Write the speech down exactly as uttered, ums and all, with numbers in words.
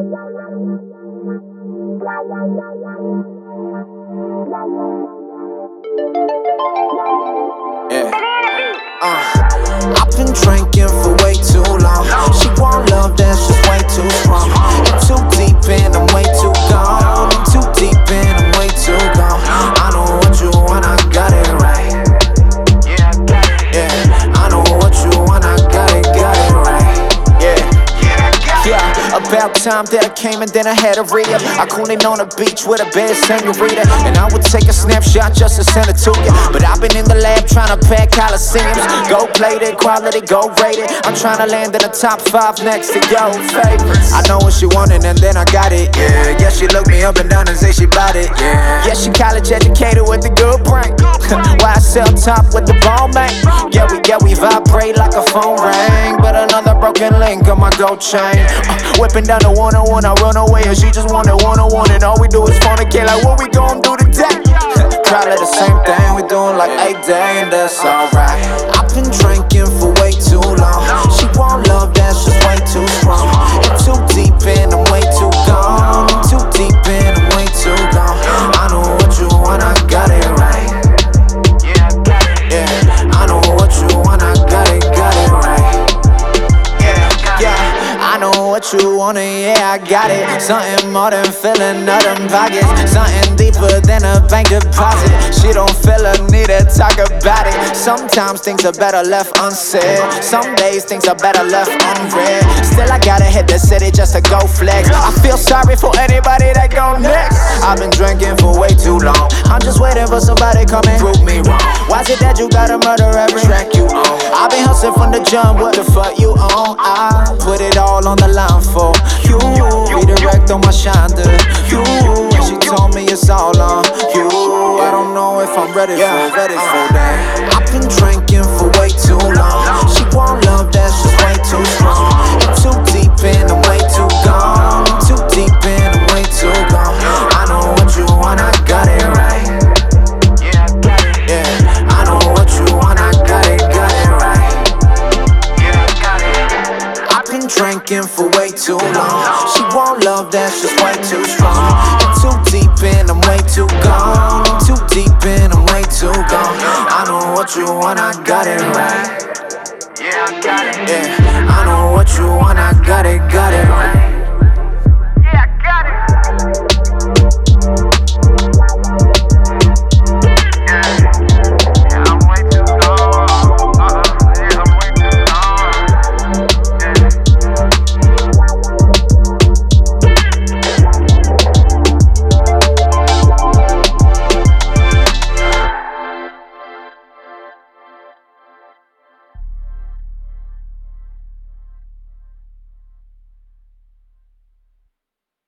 Yeah. Uh, I've been drinking for way too long. She want love that's just way too strong. I'm too deep in, I'm way too gone. I'm too deep in, I'm way too gone. I know what you want, I got it right. Yeah, I know what you want, I got it, got it right. Yeah. Yeah, about time that I came and then I had a re-up. I cooling on the beach with a bad senorita, and I would take a snapshot just to send it to you. But I've been in the lab trying to pack coliseums. Go play it, quality, go rate it. I'm trying to land in the top five next to your favorites. I know what she wanted and then I got it, yeah. Yeah, she looked me up and down and say she bought it, yeah. Yeah, she college educated with the good brain. Why I sell top with the ball, man? Yeah, we, yeah, we vibrate like a phone ring. But another broken link on my gold chain. Uh, whipping down the one on one, I run away and she just wanted one on one, and all we do is fornicate. Like what we gon' do today? Probably the same thing we doing like eight day, and that's alright. I've been drinking for way too long. She want love that's just way too strong. I'm too deep in, I'm way too gone. I'm too deep in, I'm way too gone. I know what you want, I got it right. Yeah, I know what you want, I got it, got it right. I know what you want, and yeah, I got it. Something more than filling up them pockets. Something deeper than a bank deposit. She don't feel a need to talk about it. Sometimes things are better left unsaid. Some days things are better left unread. Still I gotta hit the city just to go flex. I feel sorry for anybody that go next. I've been drinking for way too long. I'm just waiting for somebody come and prove me wrong. Why is it that you gotta murder every track you own? I've been hustling from the jump, what the fuck you on? I put it all on the line for you. Redirect on my shine to you. And she told me it's all on you. I don't know if I'm ready for, ready for that. I've been drinking for way too long. She want love that's just way too strong. I'm too deep in, I'm way too gone. I'm too deep in, I'm way too gone. I know what you want, I got it right. Yeah, I know what you want, I got it, got it right. I've been drinking for way too long. She want love that's just way too strong. I'm too deep in, I'm way too gone. I'm too deep in, I'm way too gone. I know what you want, I got it right. Yeah, I got it. Yeah, I know what you want, I got it, got it right.